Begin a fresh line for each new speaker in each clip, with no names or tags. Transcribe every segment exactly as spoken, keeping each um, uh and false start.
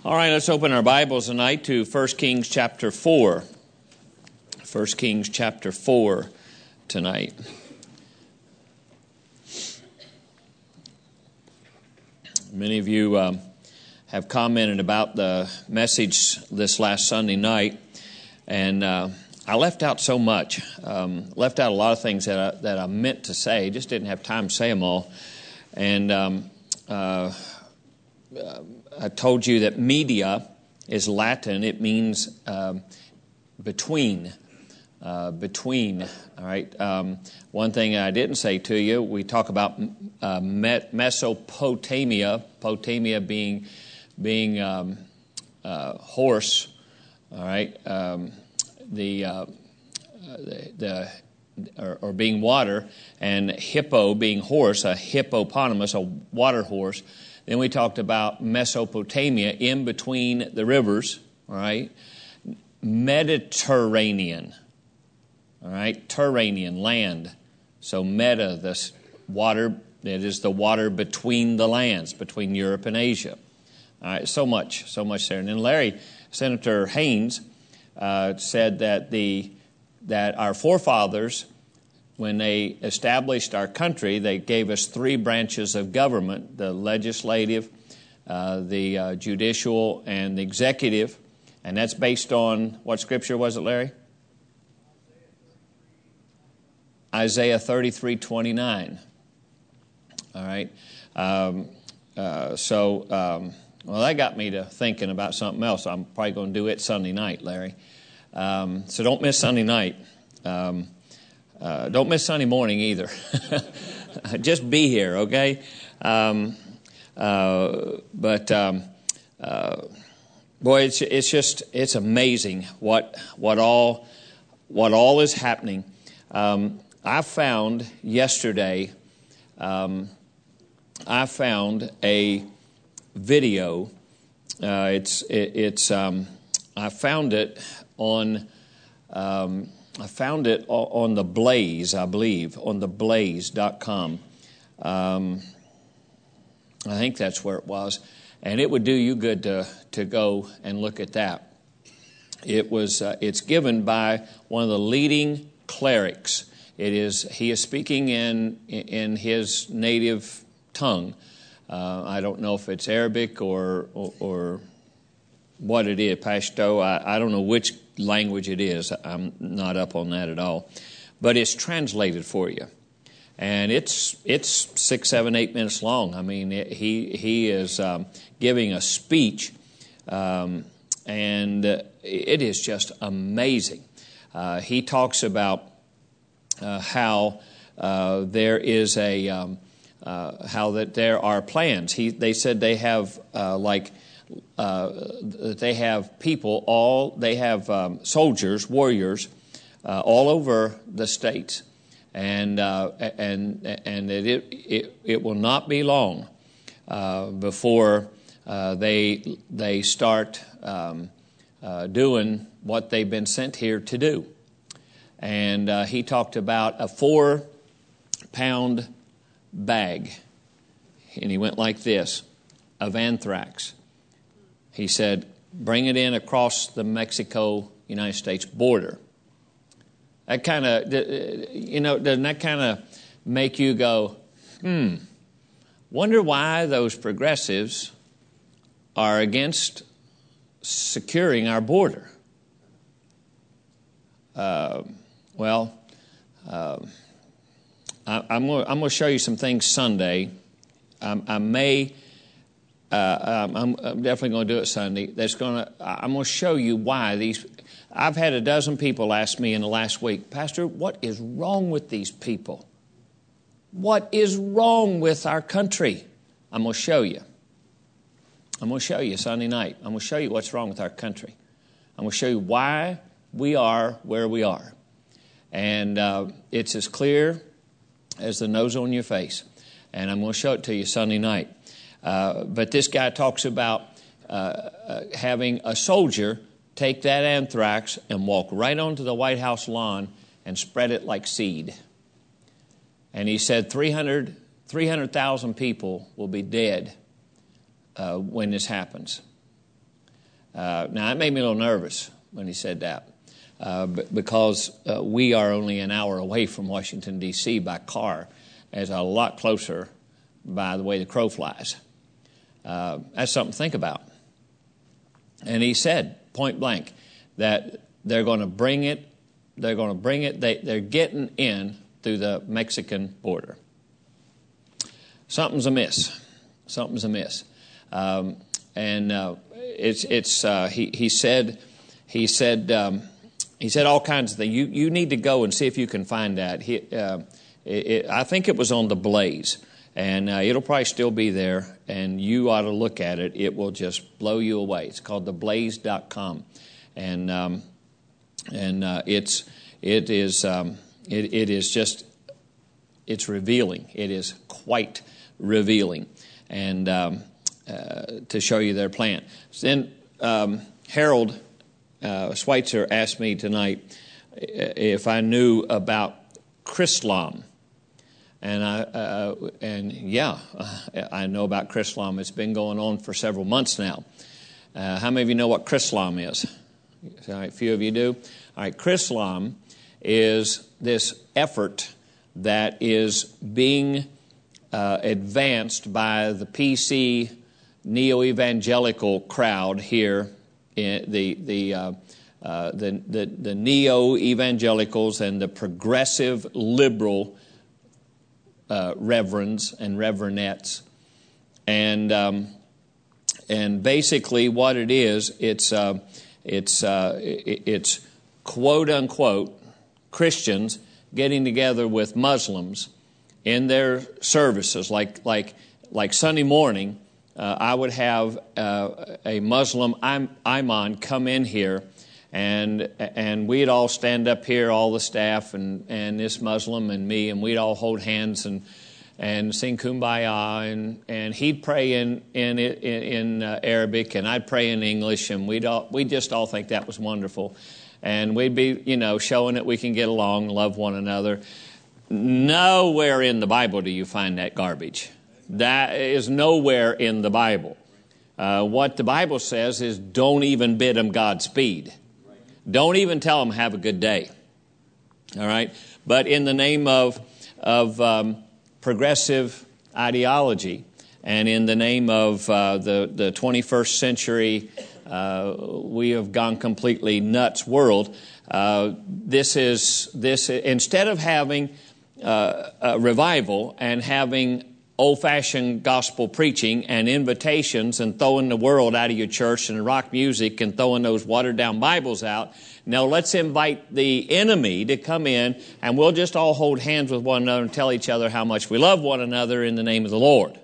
All right, let's open our Bibles tonight to First Kings chapter four. First Kings chapter four tonight. Many of you um, have commented about the message this last Sunday night, and uh, I left out so much. Um, left out a lot of things that I, that I meant to say, just didn't have time to say them all. And um, uh, I told you that media is Latin. It means um, between. Uh, between, all right. Um, one thing I didn't say to you, we talk about uh, Mesopotamia, Potamia being being um, uh, horse, all right. Um, the uh, the, the or, or being water, and hippo being horse, a hippopotamus, a water horse. Then we talked about Mesopotamia, in between the rivers, all right. Mediterranean. All right, Turanian, land. So meta, this water, it is the water between the lands, between Europe and Asia. All right, so much, so much there. And then Larry, Senator Haynes, uh, said that the that our forefathers, when they established our country, they gave us three branches of government: the legislative, uh, the uh, judicial, and the executive. And that's based on what scripture was it, Larry? Isaiah thirty-three twenty-nine. All right. Um, uh, so, um, well, that got me to thinking about something else. I'm probably going to do it Sunday night, Larry. Um, so don't miss Sunday night. Um, uh, don't miss Sunday morning either. Just be here, okay? Um, uh, but um, uh, boy, it's it's just it's amazing what what all what all is happening. Um, I found yesterday, um, I found a video. Uh, it's it, it's um, I found it on um, I found it on the Blaze, I believe, on the blaze dot com. Um, I think that's where it was, and it would do you good to to go and look at that. It was uh, it's given by one of the leading clerics. It is he is speaking in in his native tongue. Uh, I don't know if it's Arabic or or, or what it is, Pashto. I, I don't know which language it is. I'm not up on that at all. But it's translated for you, and it's it's six, seven, eight minutes long. I mean, it, he he is um, giving a speech, um, and uh, it is just amazing. Uh, he talks about. Uh, how uh, there is a um, uh, how that there are plans. He they said they have uh, like uh, they have people all they have um, soldiers, warriors uh, all over the states, and uh, and and it, it it will not be long uh, before uh, they they start um, uh, doing what they've been sent here to do. And uh, he talked about a four-pound bag, and he went like this, of anthrax. He said, bring it in across the Mexico-United States border. That kind of, you know, doesn't that kind of make you go, hmm, wonder why those progressives are against securing our border? Uh, Well, uh, I, I'm going I'm to show you some things Sunday. I, I may, uh, I'm, I'm definitely going to do it Sunday. That's going to. I'm going to show you why these. I've had a dozen people ask me in the last week, Pastor, what is wrong with these people? What is wrong with our country? I'm going to show you. I'm going to show you Sunday night. I'm going to show you what's wrong with our country. I'm going to show you why we are where we are. And uh, it's as clear as the nose on your face. And I'm going to show it to you Sunday night. Uh, but this guy talks about uh, uh, having a soldier take that anthrax and walk right onto the White House lawn and spread it like seed. And he said three hundred thousand people will be dead uh, when this happens. Uh, now, it made me a little nervous when he said that uh, because uh, we are only an hour away from Washington, D C by car. It's a lot closer by the way the crow flies. Uh, that's something to think about. And he said, point blank, that they're going to bring it, they're going to bring it, they, they're getting in through the Mexican border. Something's amiss. Something's amiss. Um, and uh, it's, it's uh, he, he said, he said, um, he said all kinds of things. You, you need to go and see if you can find that. He, uh, it, it, I think it was on the Blaze. And uh, it'll probably still be there, and you ought to look at it. It will just blow you away. It's called the blaze dot com, and um, and uh, it's it is um, it, it is just it's revealing. It is quite revealing, and um, uh, to show you their plan. Then um, Harold uh, Schweitzer asked me tonight if I knew about Chrislam. And I uh, and yeah, I know about Chrislam. It's been going on for several months now. Uh, how many of you know what Chrislam is? All right, a few of you do. All right, Chrislam is this effort that is being uh, advanced by the P C neo-evangelical crowd here, in the the uh, uh, the the, the neo-evangelicals and the progressive liberal Uh, reverends and reverendettes, and um, and basically what it is, it's uh, it's uh, it, it's quote unquote Christians getting together with Muslims in their services, like like like Sunday morning. Uh, I would have uh, a Muslim imam come in here. And and we'd all stand up here, all the staff and, and this Muslim and me, and we'd all hold hands and and sing Kumbaya, and, and he'd pray in in in uh, Arabic, and I'd pray in English, and we'd all we just all think that was wonderful, and we'd be you know showing that we can get along, love one another. Nowhere in the Bible do you find that garbage. That is nowhere in the Bible. Uh, what the Bible says is, don't even bid them Godspeed. Don't even tell them have a good day. All right? But in the name of, of um, progressive ideology and in the name of uh, the, the twenty-first century, uh, we have gone completely nuts world, uh, this is, this instead of having uh, a revival and having old-fashioned gospel preaching and invitations and throwing the world out of your church and rock music and throwing those watered-down Bibles out. No, let's invite the enemy to come in, and we'll just all hold hands with one another and tell each other how much we love one another in the name of the Lord.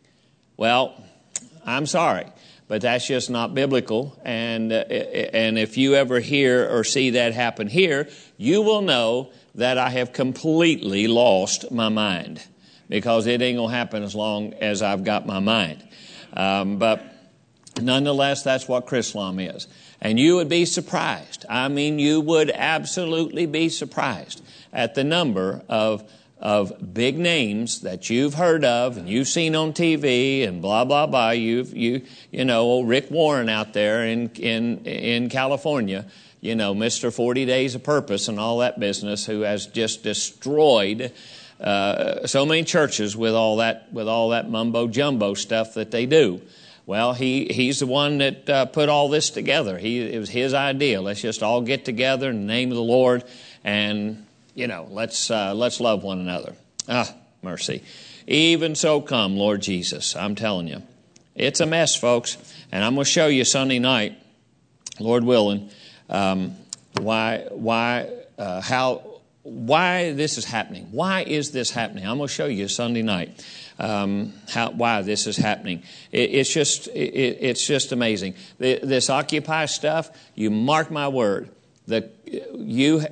Well, I'm sorry, but that's just not biblical. And, uh, and if you ever hear or see that happen here, you will know that I have completely lost my mind. Because it ain't going to happen as long as I've got my mind. Um, but nonetheless, that's what Chrislam is. And you would be surprised. I mean, you would absolutely be surprised at the number of of big names that you've heard of and you've seen on T V and blah, blah, blah. You've, you, you know, old Rick Warren out there in, in, in California, you know, Mister forty Days of Purpose and all that business, who has just destroyed Uh, so many churches with all that with all that mumbo jumbo stuff that they do. Well, he he's the one that uh, put all this together. He it was his idea. Let's just all get together in the name of the Lord, and you know, let's uh, let's love one another. Ah, mercy. Even so, come, Lord Jesus. I'm telling you, it's a mess, folks. And I'm going to show you Sunday night, Lord willing, um, why why uh, how. Why this is happening. Why is this happening? I'm going to show you Sunday night um, how why this is happening. It, it's just it, it's just amazing. This Occupy stuff, you mark my word, that you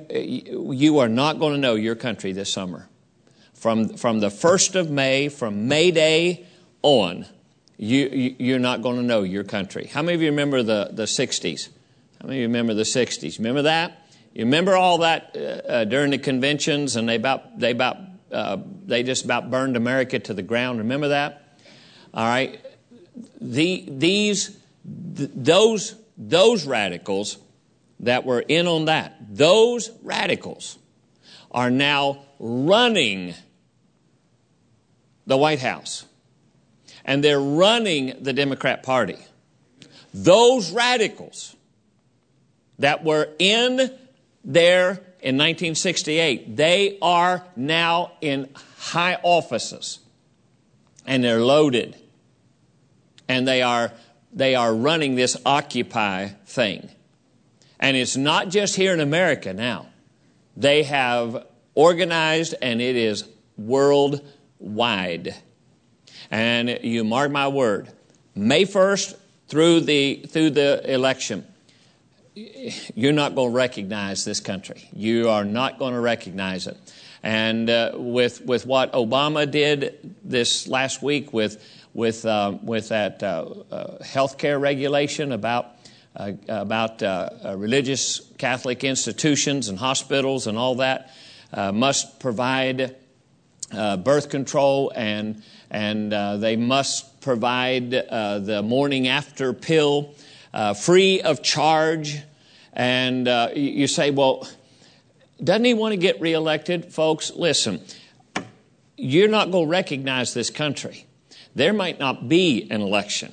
you are not going to know your country this summer. From from the first of May, from May Day on, you, you you're not going to know your country. How many of you remember the the sixties? How many of you remember the sixties? Remember that? You remember all that uh, uh, during the conventions, and they about they about uh, they just about burned America to the ground. Remember that? All right. The these th- those those radicals that were in on that, those radicals are now running the White House. And they're running the Democrat Party. Those radicals that were in there in nineteen sixty-eight, they are now in high offices. And they're loaded. And they are, they are running this Occupy thing. And it's not just here in America now. They have organized, and it is worldwide. And you mark my word, May first through the through the election, you're not going to recognize this country. You are not going to recognize it. And uh, with with what Obama did this last week with with uh, with that uh, uh, health care regulation about uh, about uh, uh, religious Catholic institutions and hospitals and all that uh, must provide uh, birth control and. And uh, they must provide uh, the morning after pill uh, free of charge. And uh, you say, well, doesn't he want to get reelected? Folks, listen, you're not going to recognize this country. There might not be an election.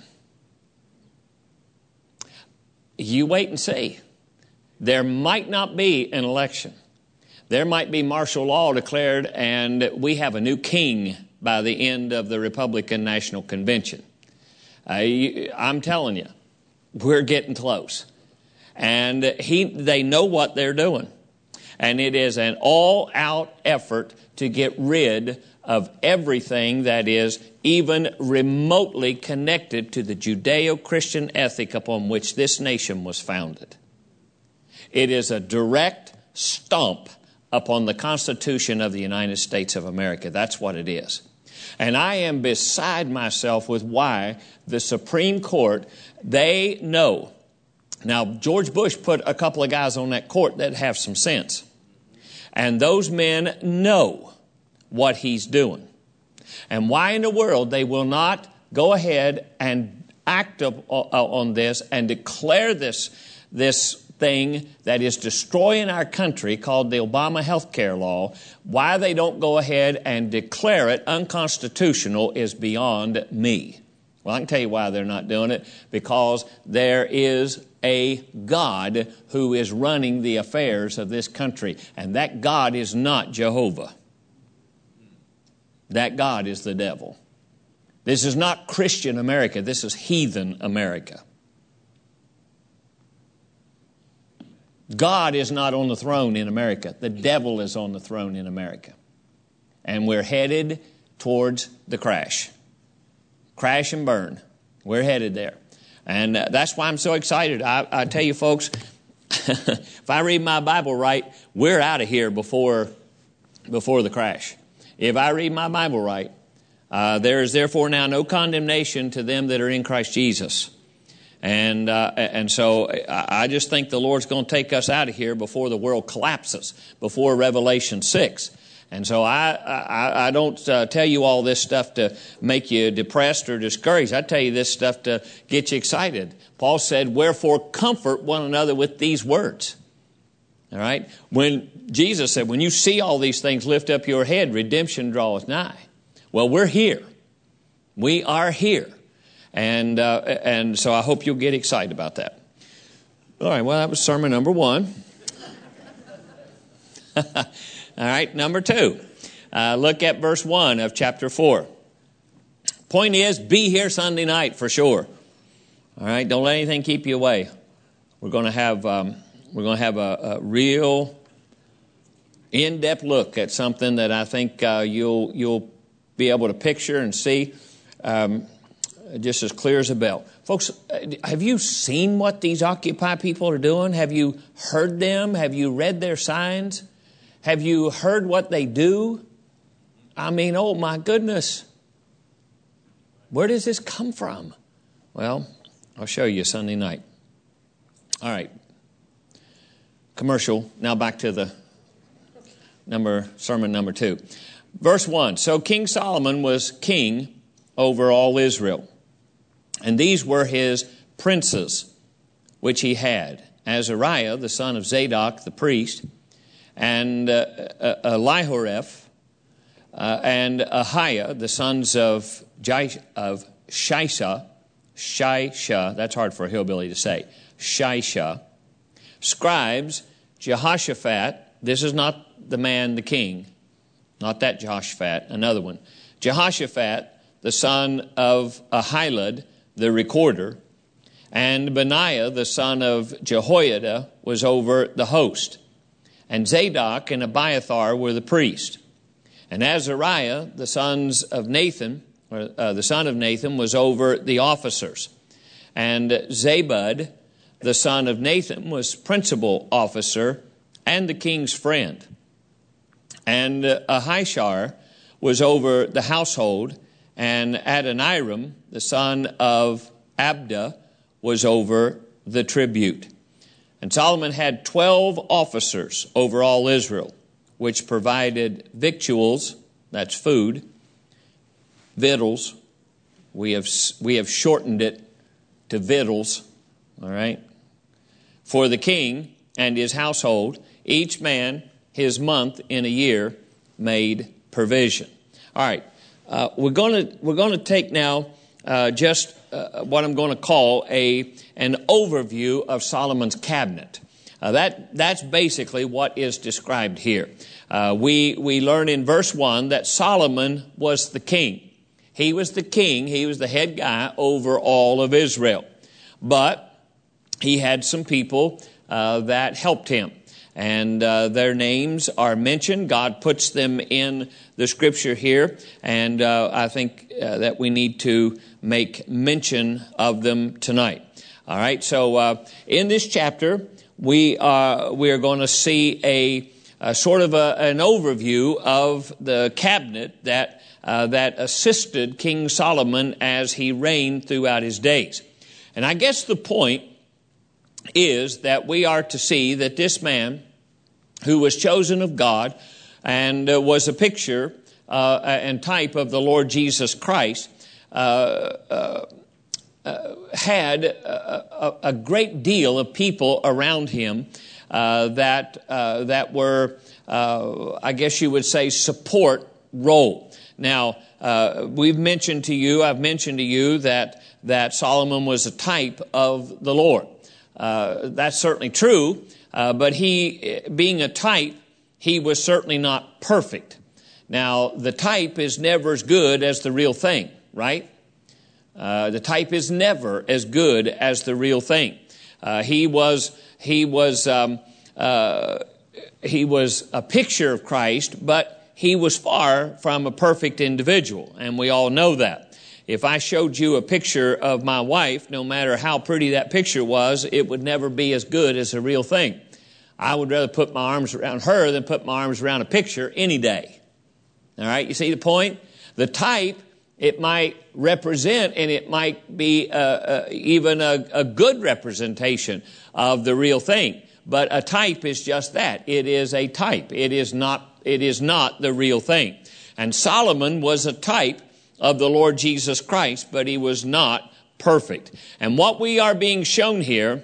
You wait and see. There might not be an election. There might be martial law declared, and we have a new king by the end of the Republican National Convention. Uh, you, I'm telling you, we're getting close. And he, they know what they're doing. And it is an all-out effort to get rid of everything that is even remotely connected to the Judeo-Christian ethic upon which this nation was founded. It is a direct stomp upon the Constitution of the United States of America. That's what it is. And I am beside myself with why the Supreme Court, they know. Now, George Bush put a couple of guys on that court that have some sense. And those men know what he's doing. And why in the world they will not go ahead and act on this and declare this, this thing that is destroying our country called the Obama health care law, why they don't go ahead and declare it unconstitutional is beyond me. Well, I can tell you why they're not doing it. Because there is a God who is running the affairs of this country. And that God is not Jehovah. That God is the devil. This is not Christian America. This is heathen America. God is not on the throne in America. The devil is on the throne in America. And we're headed towards the crash. Crash and burn. We're headed there. And uh, that's why I'm so excited. I, I tell you, folks, if I read my Bible right, we're out of here before, before the crash. If I read my Bible right, uh, there is therefore now no condemnation to them that are in Christ Jesus. And uh, and so I just think the Lord's going to take us out of here before the world collapses, before Revelation six. And so I I, I don't uh, tell you all this stuff to make you depressed or discouraged. I tell you this stuff to get you excited. Paul said, wherefore comfort one another with these words. All right? When Jesus said, when you see all these things, lift up your head, redemption draweth nigh. Well, we're here. We are here. And uh, and so I hope you'll get excited about that. All right, well, that was sermon number one. All right, number two. Uh, look at verse one of chapter four. Point is, be here Sunday night for sure. All right, don't let anything keep you away. We're going to have um, we're going to have a, a real in-depth look at something that I think uh, you'll you'll be able to picture and see. Um, just as clear as a bell. Folks, have you seen what these Occupy people are doing? Have you heard them? Have you read their signs? Have you heard what they do? I mean, oh my goodness. Where does this come from? Well, I'll show you Sunday night. All right. Commercial. Now back to the number sermon number two. Verse one. So King Solomon was king over all Israel. And these were his princes, which he had. Azariah, the son of Zadok, the priest, and uh, uh, Elihoreph, uh, and Ahiah, the sons of, Jai, of Shisha, Shisha, that's hard for a hillbilly to say, Shisha, scribes, Jehoshaphat, this is not the man, the king, not that Jehoshaphat, another one, Jehoshaphat, the son of Ahilud, the recorder, and Benaiah, the son of Jehoiada, was over the host. And Zadok and Abiathar were the priest. And Azariah, the sons of Nathan, or uh, the son of Nathan, was over the officers. And Zabud, the son of Nathan, was principal officer and the king's friend. And uh, Ahishar was over the household, and Adoniram, the son of Abda, was over the tribute. And Solomon had twelve officers over all Israel, which provided victuals, that's food, victuals. We have, we have shortened it to victuals, all right, for the king and his household, each man his month in a year made provision. All right, uh, we're going to we're going to take now uh, just uh, what I'm going to call a an overview of Solomon's cabinet. Uh, that that's basically what is described here. Uh, we we learn in verse one that Solomon was the king. He was the king. He was the head guy over all of Israel. But he had some people uh, that helped him. And uh, their names are mentioned. God puts them in the scripture here. And uh, I think uh, that we need to make mention of them tonight. All right. So uh, in this chapter, we are, we are going to see a, a sort of a, an overview of the cabinet that, uh, that assisted King Solomon as he reigned throughout his days. And I guess the point is that we are to see that this man who was chosen of God and uh, was a picture uh, and type of the Lord Jesus Christ uh, uh, uh, had a, a, a great deal of people around him uh, that uh, that were, uh, I guess you would say, support role. Now, uh, we've mentioned to you, I've mentioned to you that that Solomon was a type of the Lord. Uh, that's certainly true, uh, but he, being a type, he was certainly not perfect. Now, the type is never as good as the real thing, right? Uh, the type is never as good as the real thing. Uh, he was he was um, uh, he was a picture of Christ, but he was far from a perfect individual, and we all know that. If I showed you a picture of my wife, no matter how pretty that picture was, it would never be as good as the real thing. I would rather put my arms around her than put my arms around a picture any day. All right, you see the point? The type, it might represent, and it might be uh, uh, even a, a good representation of the real thing. But a type is just that. It is a type. It is not, it is not the real thing. And Solomon was a type of the Lord Jesus Christ, but he was not perfect. And what we are being shown here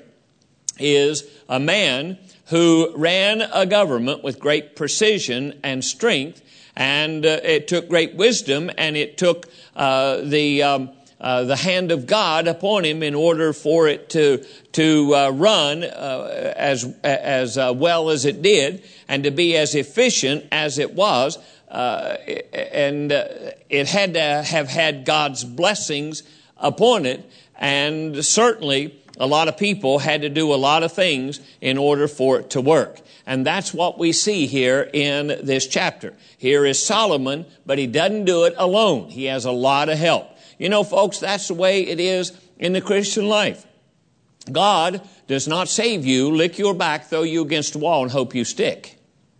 is a man who ran a government with great precision and strength, and uh, it took great wisdom, and it took uh, the um, uh, the hand of God upon him in order for it to to uh, run uh, as as uh, well as it did, and to be as efficient as it was. Uh, and uh, it had to have had God's blessings upon it, and certainly a lot of people had to do a lot of things in order for it to work. And that's what we see here in this chapter. Here is Solomon, but he doesn't do it alone. He has a lot of help. You know, folks, that's the way it is in the Christian life. God does not save you, lick your back, throw you against the wall, and hope you stick.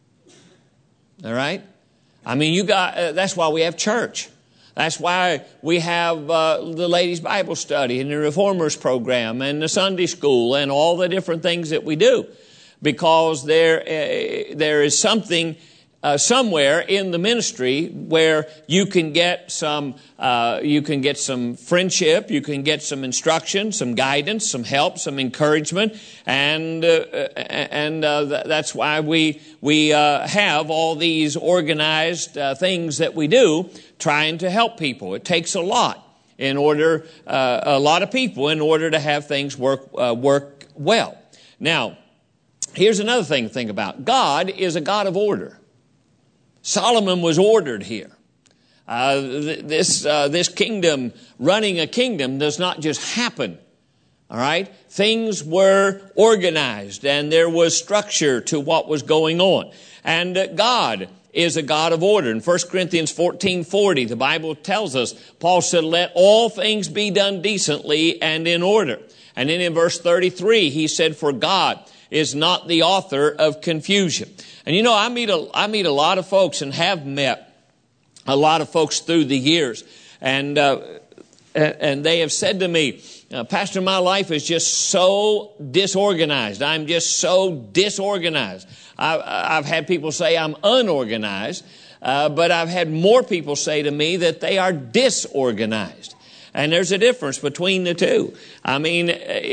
All right? I mean, you got, uh, that's why we have church. That's why we have uh, the ladies' Bible study and the Reformers program and the Sunday school and all the different things that we do. Because there, uh, there is something uh, somewhere in the ministry where you can get some, uh, you can get some friendship, you can get some instruction, some guidance, some help, some encouragement, and uh, and uh, th- that's why we we uh, have all these organized uh, things that we do, trying to help people. It takes a lot in order, uh, a lot of people in order to have things work uh, work well. Now, here's another thing to think about. God is a God of order. Solomon was ordered here. Uh, th- this uh, this kingdom, running a kingdom, does not just happen. All right? Things were organized, and there was structure to what was going on. And uh, God is a God of order. In First Corinthians fourteen forty, the Bible tells us, Paul said, let all things be done decently and in order. And then in verse thirty-three, he said, for God is not the author of confusion. And you know, I meet a, I meet a lot of folks and have met a lot of folks through the years. And, uh, and they have said to me, uh, Pastor, my life is just so disorganized. I'm just so disorganized. I, I've had people say I'm unorganized, uh, but I've had more people say to me that they are disorganized. And there's a difference between the two. I mean,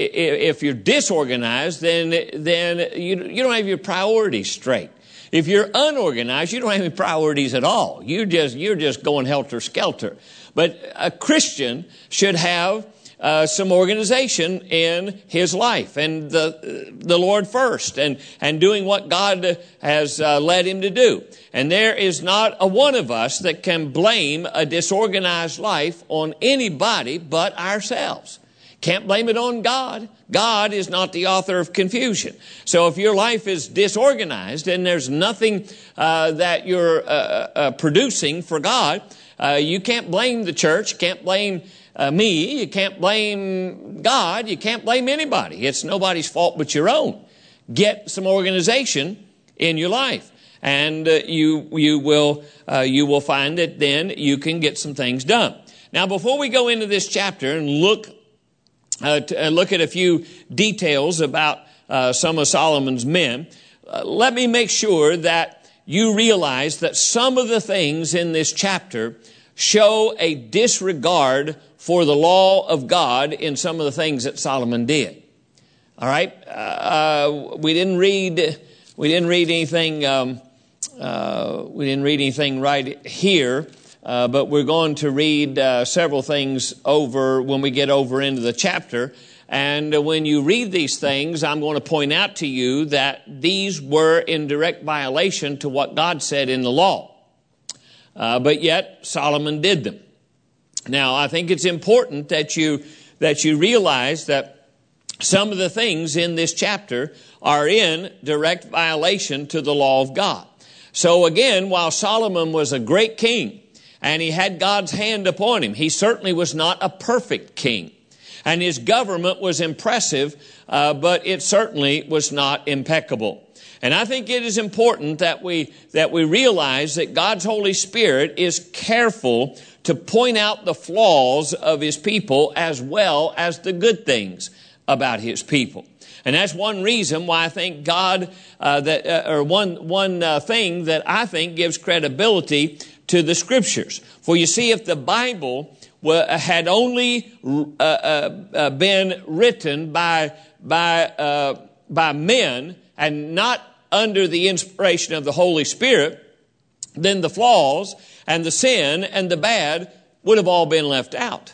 if you're disorganized, then then you you don't have your priorities straight. If you're unorganized, you don't have any priorities at all. You just you're just going helter skelter. But a Christian should have uh, some organization in his life, and the the Lord first, and and doing what God has uh, led him to do. And there is not a one of us that can blame a disorganized life on anybody but ourselves. Can't blame it on God. God is not the author of confusion. So if your life is disorganized and there's nothing uh, that you're uh, uh, producing for God, uh, you can't blame the church, can't blame uh, me, you can't blame God, you can't blame anybody. It's nobody's fault but your own. Get some organization in your life, and uh, you you will uh, you will find that then you can get some things done. Now, before we go into this chapter and look Uh, to, uh, look at a few details about uh, some of Solomon's men, uh, let me make sure that you realize that some of the things in this chapter show a disregard for the law of God in some of the things that Solomon did. All right, uh, we didn't read we didn't read anything um, uh, we didn't read anything right here. Uh, but we're going to read uh, several things over when we get over into the chapter. And uh, when you read these things, I'm going to point out to you that these were in direct violation to what God said in the law. Uh, but yet Solomon did them. Now, I think it's important that you that you realize that some of the things in this chapter are in direct violation to the law of God. So again, while Solomon was a great king, and he had God's hand upon him, he certainly was not a perfect king. And his government was impressive, uh, but it certainly was not impeccable. And I think it is important that we that we realize that God's Holy Spirit is careful to point out the flaws of his people as well as the good things about his people. And that's one reason why I think God, uh, that uh, or one one uh, thing that I think gives credibility to the Scriptures. For you see, if the Bible had only uh, uh, been written by by uh, by men and not under the inspiration of the Holy Spirit, then the flaws and the sin and the bad would have all been left out.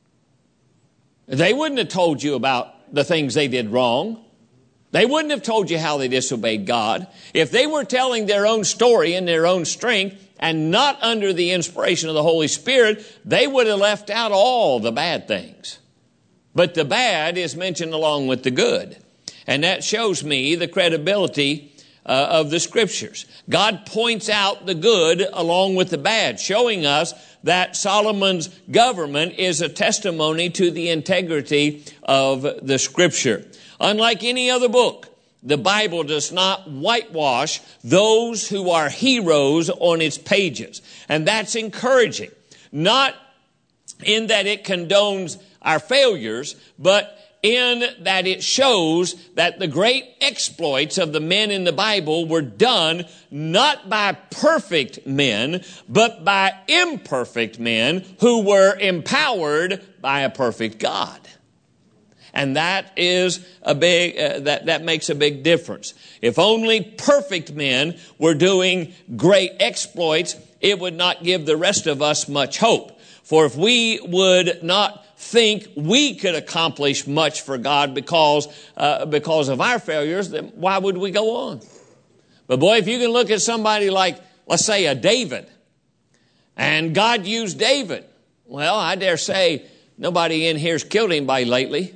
They wouldn't have told you about the things they did wrong. They wouldn't have told you how they disobeyed God. If they were telling their own story in their own strength and not under the inspiration of the Holy Spirit, they would have left out all the bad things. But the bad is mentioned along with the good. And that shows me the credibility uh, of the Scriptures. God points out the good along with the bad, showing us that Solomon's government is a testimony to the integrity of the Scripture. Unlike any other book, the Bible does not whitewash those who are heroes on its pages. And that's encouraging. Not in that it condones our failures, but in that it shows that the great exploits of the men in the Bible were done not by perfect men, but by imperfect men who were empowered by a perfect God. And that is a big, uh, that, that makes a big difference. If only perfect men were doing great exploits, it would not give the rest of us much hope. For if we would not think we could accomplish much for God because, uh, because of our failures, then why would we go on? But boy, if you can look at somebody like, let's say, a David, and God used David, well, I dare say nobody in here's killed anybody lately.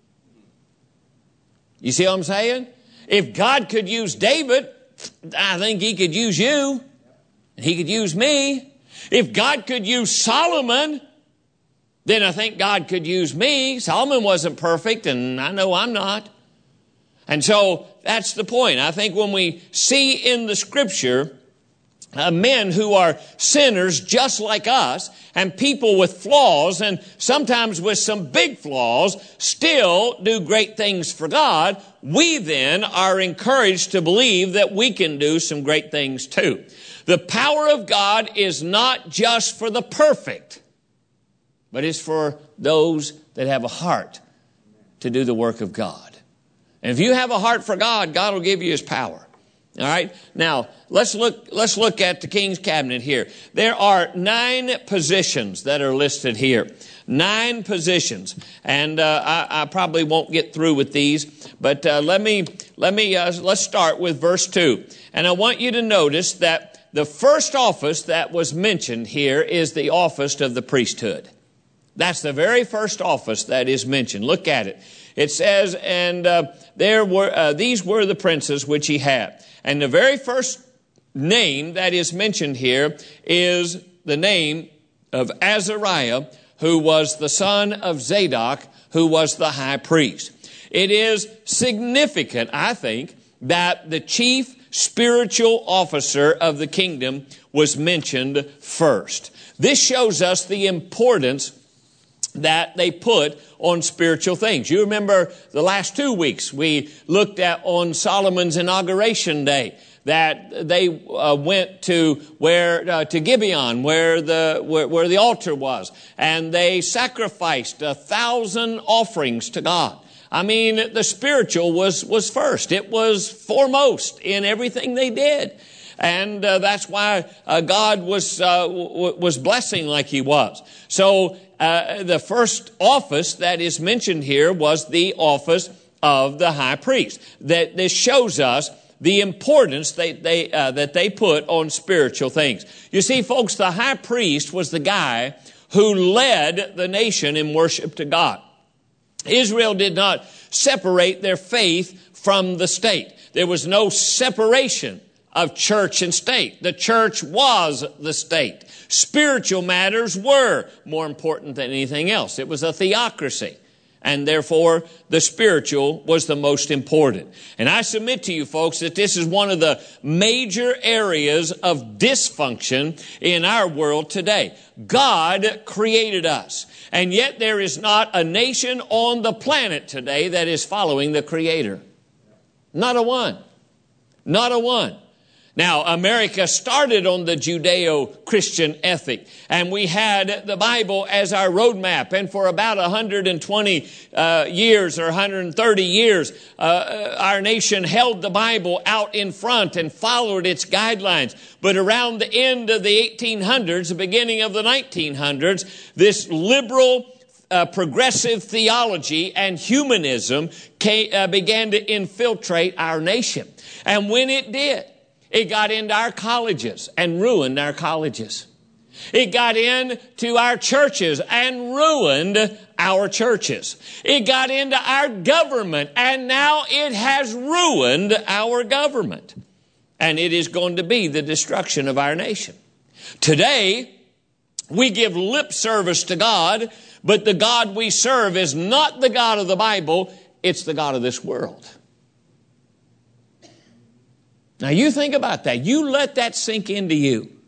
You see what I'm saying? If God could use David, I think He could use you. He could use me. If God could use Solomon, then I think God could use me. Solomon wasn't perfect, and I know I'm not. And so that's the point. I think when we see in the Scripture uh, men who are sinners just like us, and people with flaws, and sometimes with some big flaws, still do great things for God, we then are encouraged to believe that we can do some great things too. The power of God is not just for the perfect, but it's for those that have a heart to do the work of God. And if you have a heart for God, God will give you His power. All right. Now let's look. Let's look at the King's Cabinet here. There are nine positions that are listed here. Nine positions, and uh, I, I probably won't get through with these. But uh, let me let me uh, let's start with verse two. And I want you to notice that the first office that was mentioned here is the office of the priesthood. That's the very first office that is mentioned. Look at it. It says, and uh, there were uh, these were the princes which he had. And the very first name that is mentioned here is the name of Azariah, who was the son of Zadok, who was the high priest. It is significant, I think, that the chief spiritual officer of the kingdom was mentioned first. This shows us the importance that they put on spiritual things. You remember the last two weeks we looked at on Solomon's inauguration day that they uh, went to where uh, to Gibeon, where the where, where the altar was, and they sacrificed a thousand offerings to God. I mean, the spiritual was was first. It was foremost in everything they did. And uh, that's why uh, God was uh, w- was blessing like He was. So uh, the first office that is mentioned here was the office of the high priest. That this shows us the importance they, they, uh, that they put on spiritual things. You see, folks, the high priest was the guy who led the nation in worship to God. Israel did not separate their faith from the state. There was no separation of church and state. The church was the state. Spiritual matters were more important than anything else. It was a theocracy. And therefore, the spiritual was the most important. And I submit to you, folks, that this is one of the major areas of dysfunction in our world today. God created us. And yet there is not a nation on the planet today that is following the Creator. Not a one. Not a one. Now, America started on the Judeo-Christian ethic, and we had the Bible as our roadmap. And for about one hundred twenty uh, years or one hundred thirty years, uh, our nation held the Bible out in front and followed its guidelines. But around the end of the eighteen hundreds, the beginning of the nineteen hundreds, this liberal Uh, progressive theology and humanism came, uh, began to infiltrate our nation. And when it did, it got into our colleges and ruined our colleges. It got into our churches and ruined our churches. It got into our government, and now it has ruined our government. And it is going to be the destruction of our nation. Today, we give lip service to God, but the God we serve is not the God of the Bible, it's the God of this world. Now you think about that. You let that sink into you.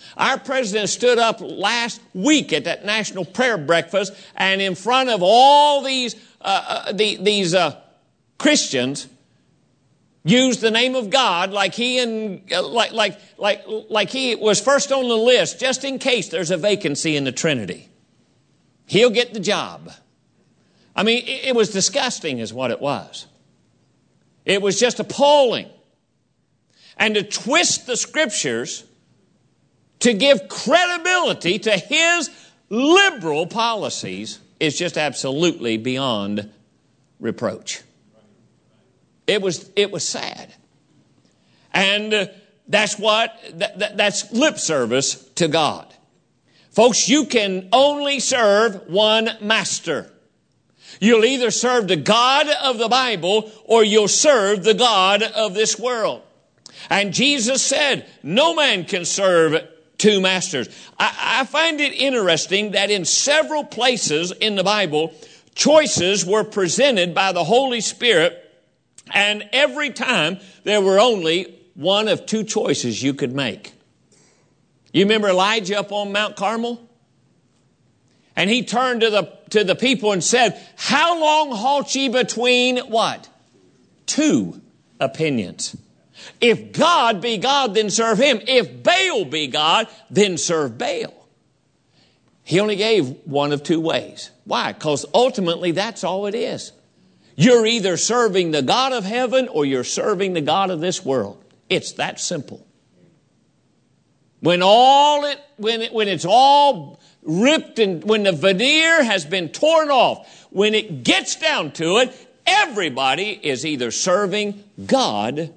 Our president stood up last week at that national prayer breakfast, and in front of all these uh, uh, the, these uh, Christians, used the name of God like he and uh, like like like like he was first on the list, just in case there's a vacancy in the Trinity. He'll get the job. I mean, it, it was disgusting, is what it was. It was just appalling, and to twist the Scriptures to give credibility to his liberal policies is just absolutely beyond reproach. It was, it was sad. And uh, that's what, that, that, that's lip service to God. Folks, you can only serve one master. You'll either serve the God of the Bible or you'll serve the God of this world. And Jesus said, no man can serve two masters. I, I find it interesting that in several places in the Bible, choices were presented by the Holy Spirit, and every time there were only one of two choices you could make. You remember Elijah up on Mount Carmel? And he turned to the, to the people and said, how long halt ye between what? Two opinions. If God be God, then serve him. If Baal be God, then serve Baal. He only gave one of two ways. Why? Because ultimately that's all it is. You're either serving the God of heaven or you're serving the God of this world. It's that simple. When all it, when it, when it's all ripped and when the veneer has been torn off, when it gets down to it, everybody is either serving God,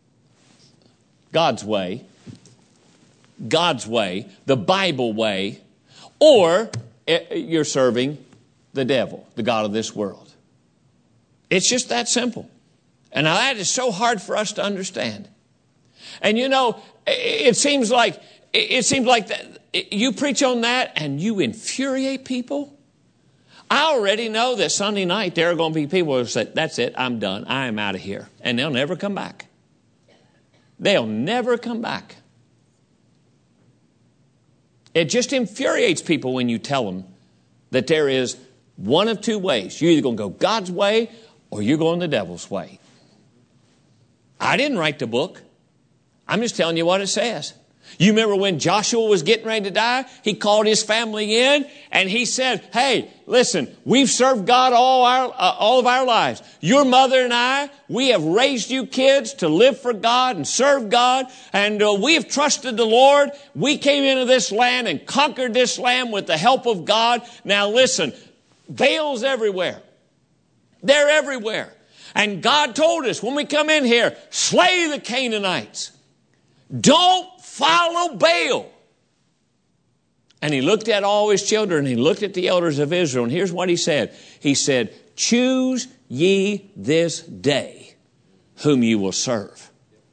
God's way, God's way, the Bible way, or you're serving the devil, the God of this world. It's just that simple. And now that is so hard for us to understand. And you know, it seems like, it seems like that you preach on that and you infuriate people. I already know that Sunday night there are going to be people who say, that's it, I'm done, I am out of here. And they'll never come back. They'll never come back. It just infuriates people when you tell them that there is one of two ways. You're either going to go God's way or you're going the devil's way. I didn't write the book. I'm just telling you what it says. You remember when Joshua was getting ready to die? He called his family in and he said, hey, listen, we've served God all our, uh, all of our lives. Your mother and I, we have raised you kids to live for God and serve God. And uh, we have trusted the Lord. We came into this land and conquered this land with the help of God. Now listen, Baal's everywhere. They're everywhere. And God told us when we come in here, slay the Canaanites. Don't follow Baal. And he looked at all his children. He looked at the elders of Israel. And here's what he said. He said, choose ye this day whom you will serve.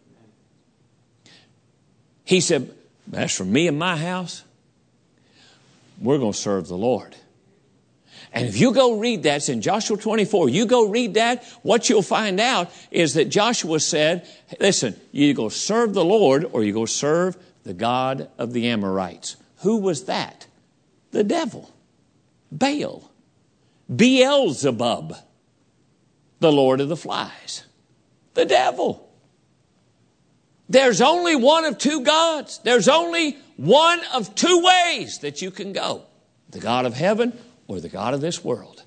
He said, as for me and my house, we're going to serve the Lord. And if you go read that, it's in Joshua twenty-four. You go read that, what you'll find out is that Joshua said, listen, you go serve the Lord or you go serve the God of the Amorites. Who was that? The devil. Baal. Beelzebub. The Lord of the Flies. The devil. There's only one of two gods. There's only one of two ways that you can go. The God of heaven or the God of this world.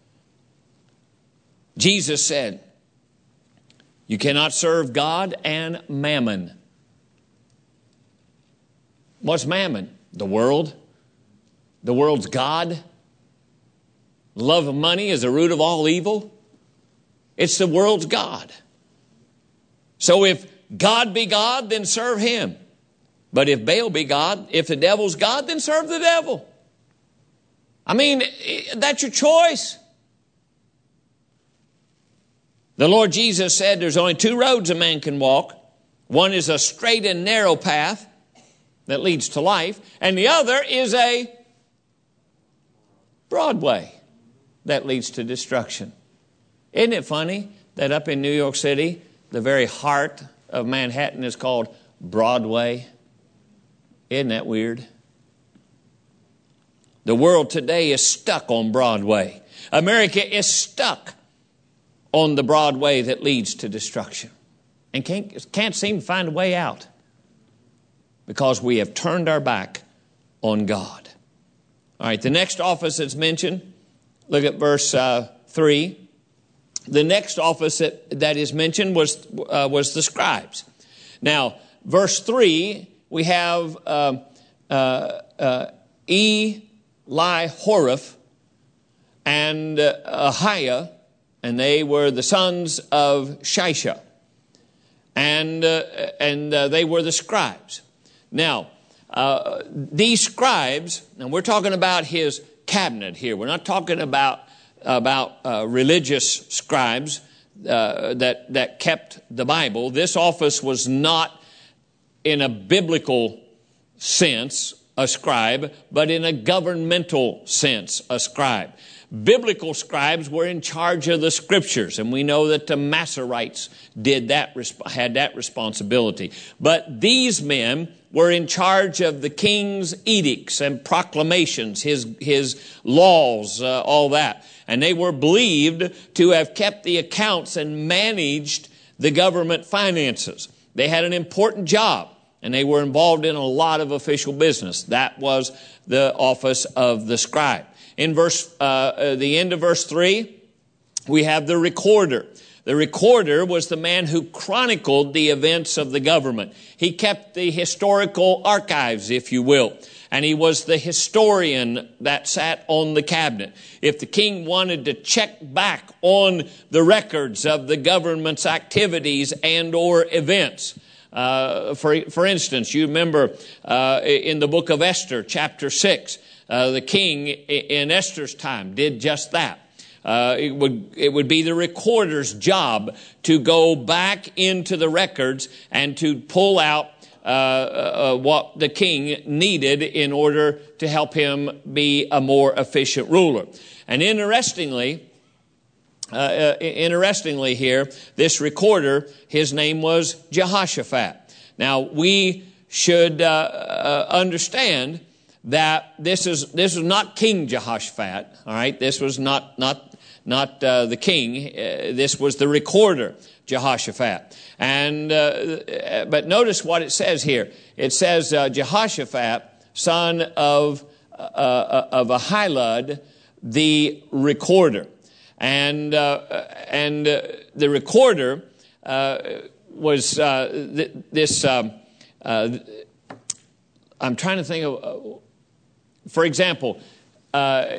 Jesus said, you cannot serve God and mammon. What's mammon? The world. The world's God. Love of money is the root of all evil. It's the world's God. So if God be God, then serve him. But if Baal be God, if the devil's God, then serve the devil. I mean, that's your choice. The Lord Jesus said there's only two roads a man can walk. One is a straight and narrow path that leads to life, and the other is a broad way that leads to destruction. Isn't it funny that up in New York City, the very heart of Manhattan is called Broadway? Isn't that weird? The world today is stuck on Broadway. America is stuck on the Broadway that leads to destruction and can't, can't seem to find a way out because we have turned our back on God. All right, the next office that's mentioned, look at verse uh, three. The next office that, that is mentioned was, uh, was the scribes. Now, verse three, we have uh, uh, uh, Eli-Horeph and uh, Ahiah, and they were the sons of Shisha. And, uh, and uh, they were the scribes. Now, uh, these scribes, and we're talking about his cabinet here. We're not talking about, about uh, religious scribes uh, that, that kept the Bible. This office was not in a biblical sense a scribe, but in a governmental sense a scribe. Biblical scribes were in charge of the scriptures, and we know that the Masoretes did that, had that responsibility. But these men were in charge of the king's edicts and proclamations, his, his laws, uh, all that. And they were believed to have kept the accounts and managed the government finances. They had an important job, and they were involved in a lot of official business. That was the office of the scribe. In verse, uh, the end of verse three, we have the recorder. The recorder was the man who chronicled the events of the government. He kept the historical archives, if you will. And he was the historian that sat on the cabinet. If the king wanted to check back on the records of the government's activities and or events, uh, for, for instance, you remember uh, in the book of Esther, chapter six, uh, the king in Esther's time did just that. Uh, it would it would be the recorder's job to go back into the records and to pull out uh, uh, what the king needed in order to help him be a more efficient ruler. And interestingly, uh, uh, interestingly here, this recorder, his name was Jehoshaphat. Now we should uh, uh, understand that this is this is not King Jehoshaphat. All right, this was not not. Not uh, the king. Uh, this was the recorder, Jehoshaphat. And uh, but notice what it says here. It says uh, Jehoshaphat, son of uh, of Ahilud, the recorder, and uh, and uh, the recorder uh, was uh, th- this. Um, uh, I'm trying to think of, uh, for example. Uh,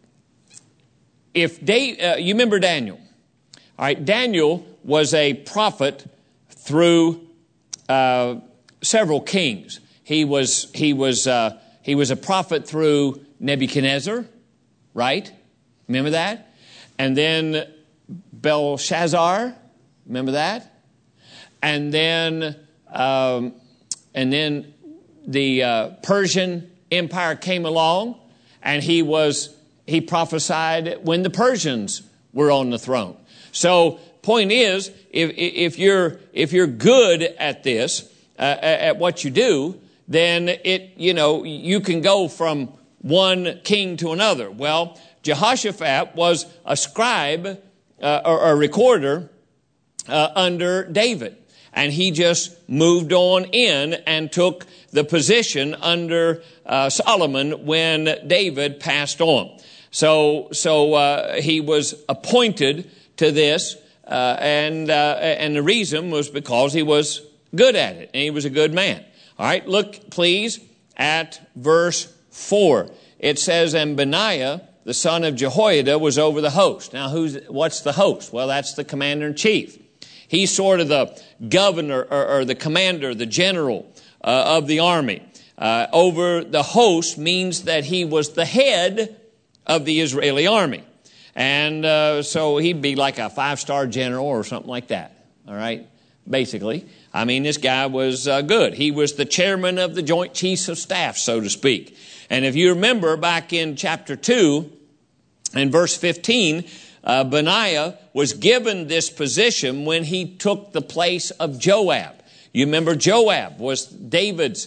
If they, uh, you remember Daniel, all right? Daniel was a prophet through uh, several kings. He was he was uh, he was a prophet through Nebuchadnezzar, right? Remember that? And then Belshazzar, remember that? And then um, and then the uh, Persian Empire came along, and he was. He prophesied when the Persians were on the throne. So, point is, if, if you're if you're good at this, uh, at what you do, then it you know you can go from one king to another. Well, Jehoshaphat was a scribe uh, or a recorder uh, under David, and he just moved on in and took the position under uh, Solomon when David passed on. So, so uh, he was appointed to this, uh, and uh, and the reason was because he was good at it, and he was a good man. All right, look, please, at verse four. It says, "And Benaiah, the son of Jehoiada, was over the host." Now, who's what's the host? Well, that's the commander-in-chief. He's sort of the governor or, or the commander, the general uh, of the army. Uh, over the host means that he was the head of the Israeli army. And uh, so he'd be like a five-star general or something like that. All right, basically. I mean, this guy was uh, good. He was the chairman of the Joint Chiefs of Staff, so to speak. And if you remember back in chapter two, in verse fifteen, uh, Benaiah was given this position when he took the place of Joab. You remember Joab was David's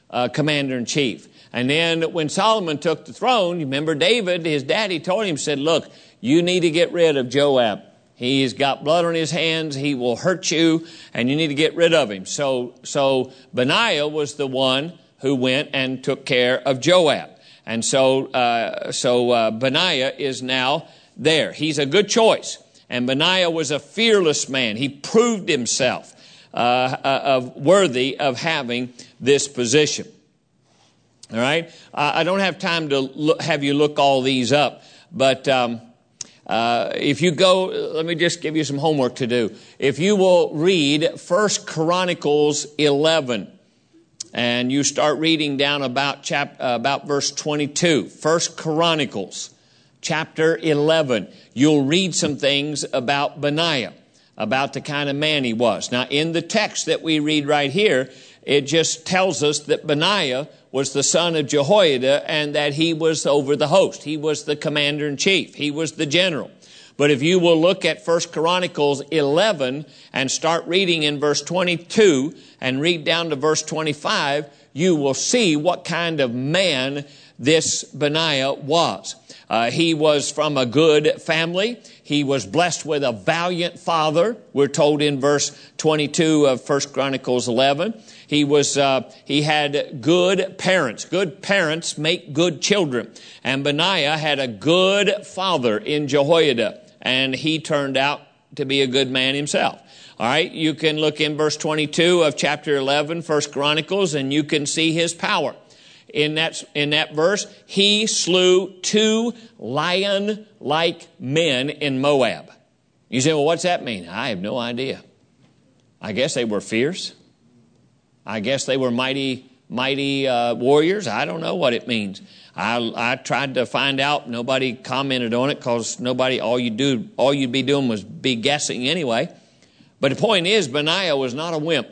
uh, commander-in-chief. And then when Solomon took the throne, you remember David, his daddy told him, said, look, you need to get rid of Joab. He's got blood on his hands. He will hurt you, and you need to get rid of him. So, so Benaiah was the one who went and took care of Joab. And so, uh, so uh, Benaiah is now there. He's a good choice. And Benaiah was a fearless man. He proved himself uh, uh, of worthy of having this position. All right. Uh, I don't have time to look, have you look all these up, but um, uh, if you go, let me just give you some homework to do. If you will read First Chronicles eleven, and you start reading down about chap uh, about verse twenty-two, First Chronicles chapter eleven, you'll read some things about Benaiah, about the kind of man he was. Now, in the text that we read right here, it just tells us that Benaiah was the son of Jehoiada and that he was over the host. He was the commander-in-chief. He was the general. But if you will look at First Chronicles eleven and start reading in verse twenty-two and read down to verse twenty-five, you will see what kind of man this Benaiah was. Uh, he was from a good family. He was blessed with a valiant father. We're told in verse twenty-two of First Chronicles eleven. He was, uh, he had good parents. Good parents make good children. And Benaiah had a good father in Jehoiada, and he turned out to be a good man himself. All right, you can look in verse twenty-two of chapter eleven, First Chronicles, and you can see his power. In that, in that verse, he slew two lion-like men in Moab. You say, well, what's that mean? I have no idea. I guess they were fierce. I guess they were mighty, mighty uh, warriors. I don't know what it means. I, I tried to find out. Nobody commented on it because nobody, all you do, all you'd be doing was be guessing anyway. But the point is, Benaiah was not a wimp.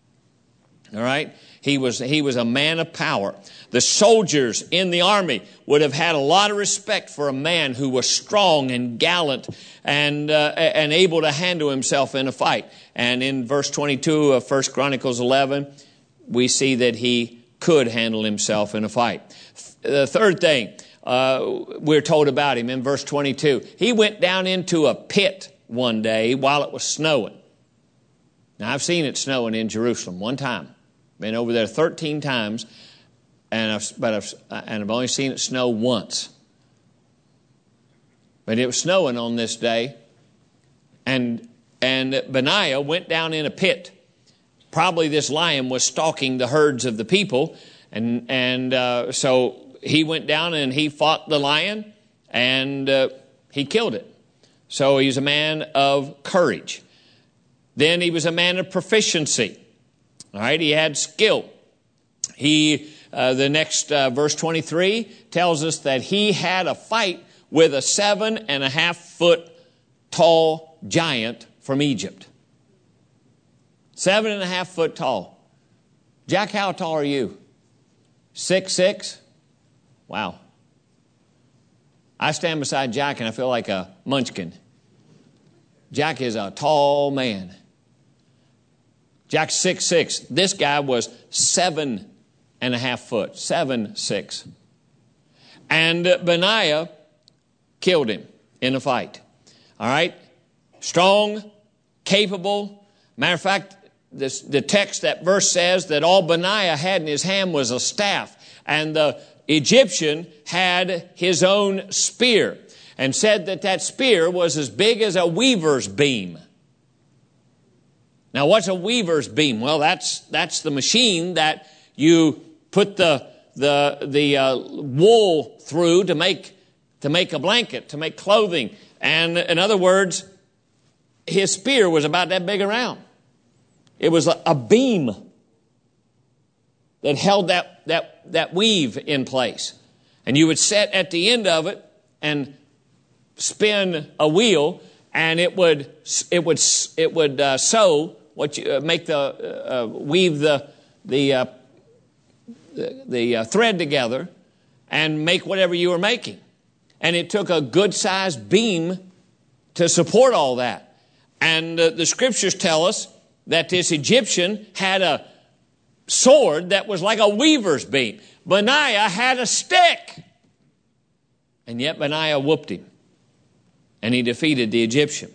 All right? He was, he was a man of power. The soldiers in the army would have had a lot of respect for a man who was strong and gallant and, uh, and able to handle himself in a fight. And in verse twenty-two of First Chronicles eleven, we see that he could handle himself in a fight. The third thing uh, we're told about him in verse twenty-two, he went down into a pit one day while it was snowing. Now, I've seen it snowing in Jerusalem one time. Been over there thirteen times, and I've, but I've, and I've only seen it snow once. But it was snowing on this day, and and Benaiah went down in a pit. Probably this lion was stalking the herds of the people, and and uh, so he went down and he fought the lion, and uh, he killed it. So he's a man of courage. Then he was a man of proficiency. All right, he had skill. He, uh, the next uh, verse twenty-three tells us that he had a fight with a seven and a half foot tall giant from Egypt. Seven and a half foot tall. Jack, how tall are you? Six, six? Wow. I stand beside Jack and I feel like a munchkin. Jack is a tall man. Jack's six six. This guy was seven and a half foot. Seven six. And Benaiah killed him in a fight. All right? Strong, capable. Matter of fact, this, the text, that verse says that all Benaiah had in his hand was a staff. And the Egyptian had his own spear. And said that that spear was as big as a weaver's beam. Now, what's a weaver's beam? Well, that's that's the machine that you put the the the uh, wool through to make to make a blanket, to make clothing. And in other words, his spear was about that big around. It was a, a beam that held that that that weave in place, and you would set at the end of it and spin a wheel, and it would it would it would uh, sew what you uh, make the uh, weave the the uh, the, the uh, thread together and make whatever you were making. And it took a good sized beam to support all that. And uh, the scriptures tell us that this Egyptian had a sword that was like a weaver's beam. Benaiah had a stick. And yet Benaiah whooped him. And he defeated the Egyptian.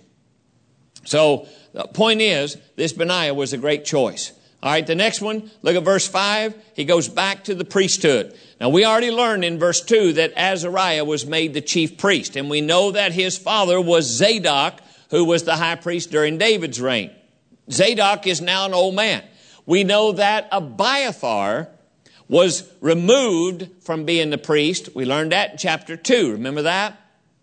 So the point is, this Benaiah was a great choice. All right, the next one, look at verse five. He goes back to the priesthood. Now, we already learned in verse two that Azariah was made the chief priest. And we know that his father was Zadok, who was the high priest during David's reign. Zadok is now an old man. We know that Abiathar was removed from being the priest. We learned that in chapter two. Remember that?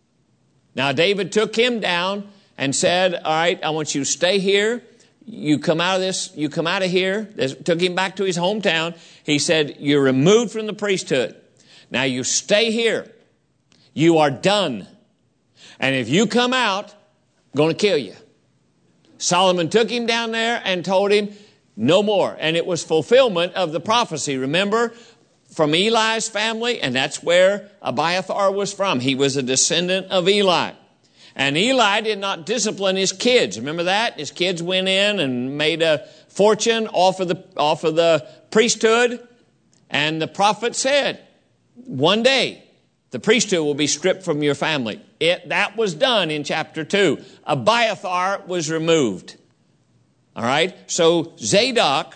Now, David took him down and said, all right, I want you to stay here. You come out of this, you come out of here. Took him back to his hometown. He said, you're removed from the priesthood. Now you stay here. You are done. And if you come out, I'm going to kill you. Solomon took him down there and told him, no more. And it was fulfillment of the prophecy. Remember, from Eli's family, and that's where Abiathar was from. He was a descendant of Eli. And Eli did not discipline his kids. Remember that? His kids went in and made a fortune off of the, off of the priesthood. And the prophet said, one day the priesthood will be stripped from your family. It, that was done in chapter two. Abiathar was removed. All right. So Zadok,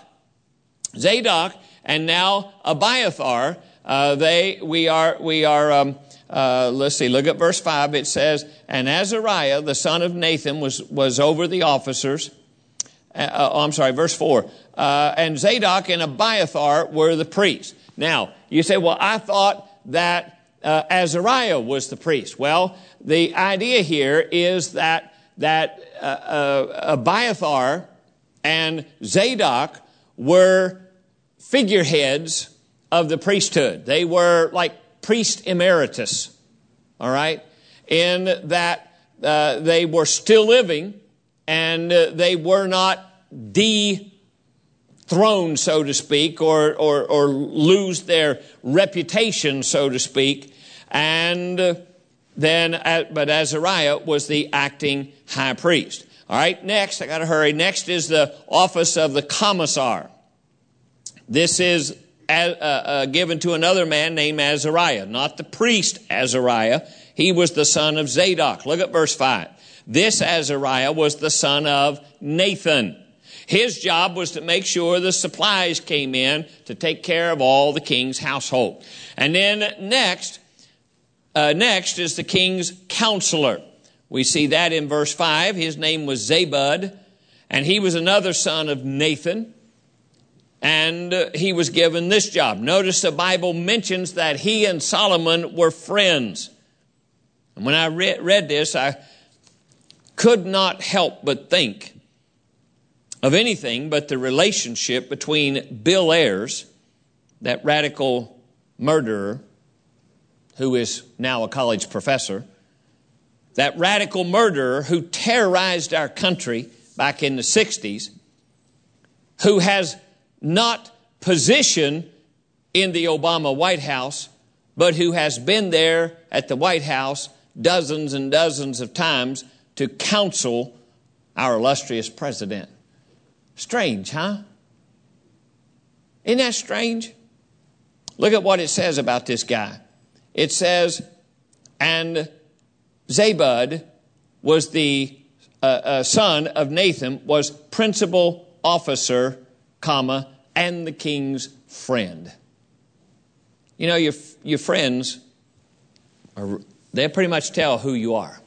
Zadok, and now Abiathar, uh, they, we are, we are, um, Uh, let's see, look at verse five. It says, and Azariah, the son of Nathan, was, was over the officers. Uh, oh, I'm sorry, verse four. Uh, and Zadok and Abiathar were the priests. Now, you say, well, I thought that uh, Azariah was the priest. Well, the idea here is that, that uh, uh, Abiathar and Zadok were figureheads of the priesthood. They were like priest emeritus, all right, in that uh, they were still living and uh, they were not dethroned, so to speak, or, or, or lose their reputation, so to speak. And uh, then, uh, but Azariah was the acting high priest. All right, next, I got to hurry. Next is the office of the commissar. This is Uh, uh, given to another man named Azariah, not the priest Azariah. He was the son of Zadok. Look at verse five. This Azariah was the son of Nathan. His job was to make sure the supplies came in to take care of all the king's household. And then next, uh, next is the king's counselor. We see that in verse five. His name was Zabud, and he was another son of Nathan. And uh, he was given this job. Notice the Bible mentions that he and Solomon were friends. And when I re- read this, I could not help but think of anything but the relationship between Bill Ayers, that radical murderer who is now a college professor, that radical murderer who terrorized our country back in the sixties, who has not position in the Obama White House, but who has been there at the White House dozens and dozens of times to counsel our illustrious president. Strange, huh? Isn't that strange? Look at what it says about this guy. It says, and Zabud was the uh, uh, son of Nathan, was principal officer, comma, and the king's friend. You know, your, your friends, are, they pretty much tell who you are.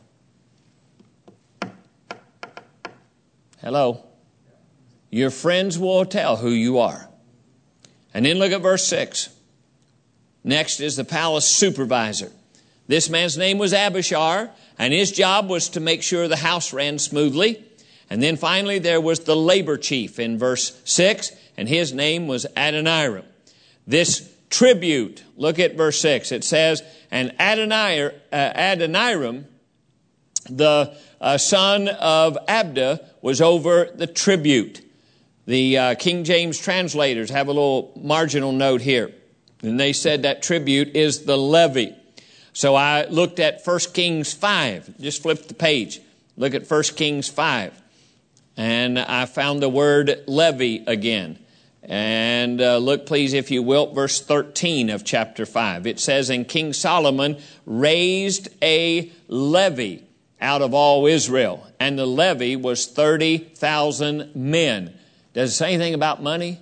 Hello? Your friends will tell who you are. And then look at verse six. Next is the palace supervisor. This man's name was Abishar, and his job was to make sure the house ran smoothly. And then finally there was the labor chief in verse six, and his name was Adoniram. This tribute, look at verse six. It says, and Adoniram, uh, Adoniram the uh, son of Abda, was over the tribute. The uh, King James translators have a little marginal note here. And they said that tribute is the levy. So I looked at First Kings five. Just flip the page. Look at First Kings five. And I found the word levy again. And uh, look, please, if you will, verse thirteen of chapter five. It says, and King Solomon raised a levy out of all Israel, and the levy was thirty thousand men. Does it say anything about money?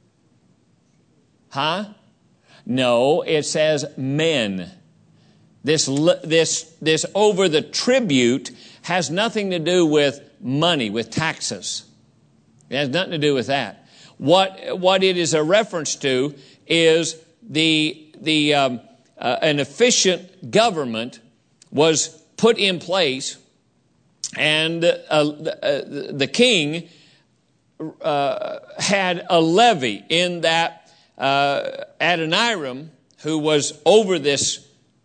Huh? No, it says men. This, this, this over the tribute has nothing to do with money, with taxes. It has nothing to do with that. What, what it is a reference to is the, the, um, uh, an efficient government was put in place, and uh, the, uh, the king uh, had a levy in that uh, Adoniram, who was over this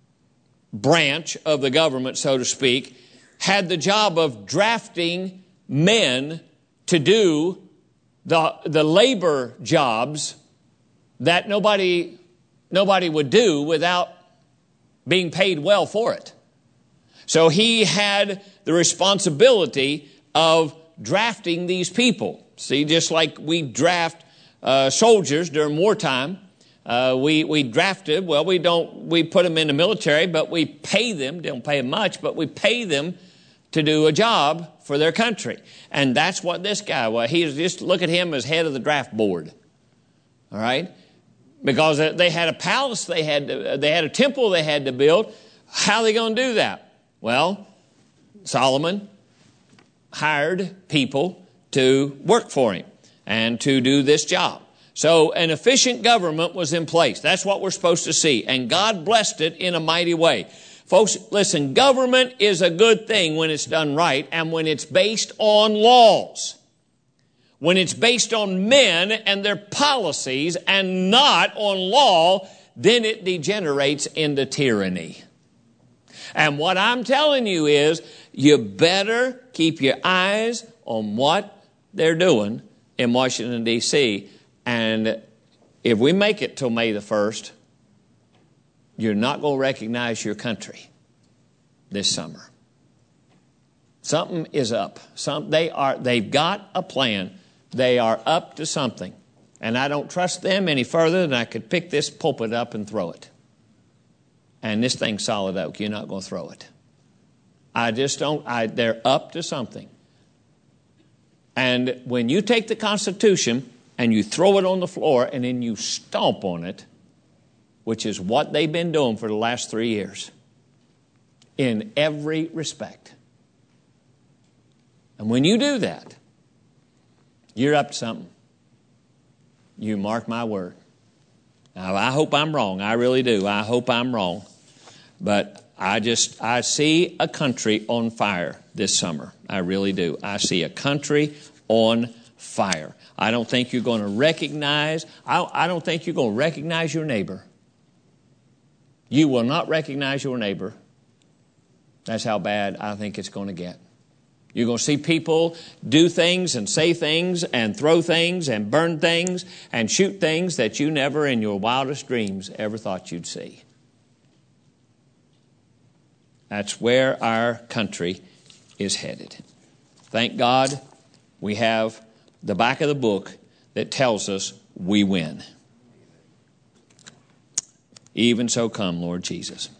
branch of the government, so to speak, had the job of drafting men to do the, the labor jobs that nobody, nobody would do without being paid well for it. So he had the responsibility of drafting these people. See, just like we draft uh, soldiers during wartime, uh, we we drafted. Well, we don't we put them in the military, but we pay them. Don't pay them much, but we pay them to do a job for their country. And that's what this guy was. He was just look at him as head of the draft board. All right, because they had a palace, they had to, they had a temple they had to build. How are they going to do that? Well, Solomon hired people to work for him and to do this job. So an efficient government was in place. That's what we're supposed to see. And God blessed it in a mighty way. Folks, listen, government is a good thing when it's done right and when it's based on laws. When it's based on men and their policies and not on law, then it degenerates into tyranny. And what I'm telling you is, you better keep your eyes on what they're doing in Washington, D C And if we make it till May the first, you're not going to recognize your country this summer. Something is up. Some, they are, they've got a plan. They are up to something. And I don't trust them any further than I could pick this pulpit up and throw it. And this thing's solid oak. You're not going to throw it. I just don't. I, they're up to something. And when you take the Constitution and you throw it on the floor and then you stomp on it, which is what they've been doing for the last three years, in every respect. And when you do that, you're up to something. You mark my word. Now, I hope I'm wrong. I really do. I hope I'm wrong. But I just, I see a country on fire this summer. I really do. I see a country on fire. I don't think you're going to recognize, I, I don't think you're going to recognize your neighbor. You will not recognize your neighbor. That's how bad I think it's going to get. You're going to see people do things and say things and throw things and burn things and shoot things that you never in your wildest dreams ever thought you'd see. That's where our country is headed. Thank God we have the back of the book that tells us we win. Even so come, Lord Jesus.